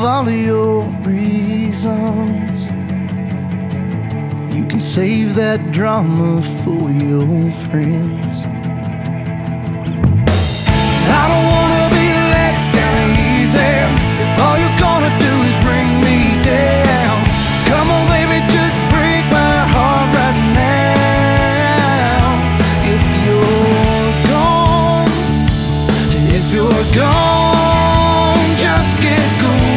all of your reasons. You can save that drama for your friends.